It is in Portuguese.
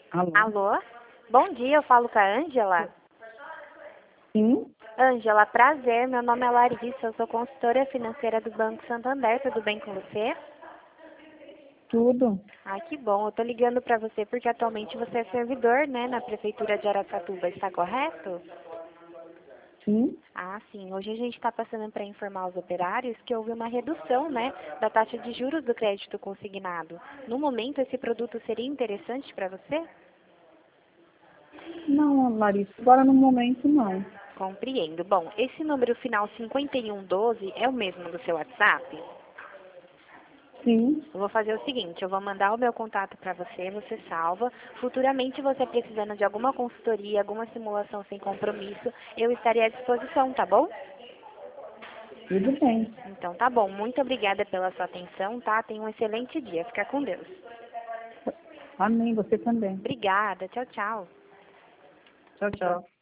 Alô? Alô? Bom dia, eu falo com a Ângela. Sim? Ângela, prazer, meu nome é Larissa, eu sou consultora financeira do Banco Santander, tudo bem com você? Tudo? Ai, que bom, eu tô ligando pra você porque atualmente você é servidor, né, na Prefeitura de Araçatuba, está correto? Sim? Ah, sim, hoje a gente está passando para informar os operários que houve uma redução, né, da taxa de juros do crédito consignado. No momento, esse produto seria interessante para você? Não, Larissa, agora no momento não. Compreendo. Bom, esse número final 5112 é o mesmo do seu WhatsApp? Sim? Eu vou fazer o seguinte, eu vou mandar o meu contato para você, você salva. Futuramente, você precisando de alguma consultoria, alguma simulação sem compromisso, eu estarei à disposição, tá bom? Tudo bem. Então tá bom, muito obrigada pela sua atenção, tá? Tenha um excelente dia, fica com Deus. Amém, você também. Obrigada, tchau, tchau. Tchau, tchau.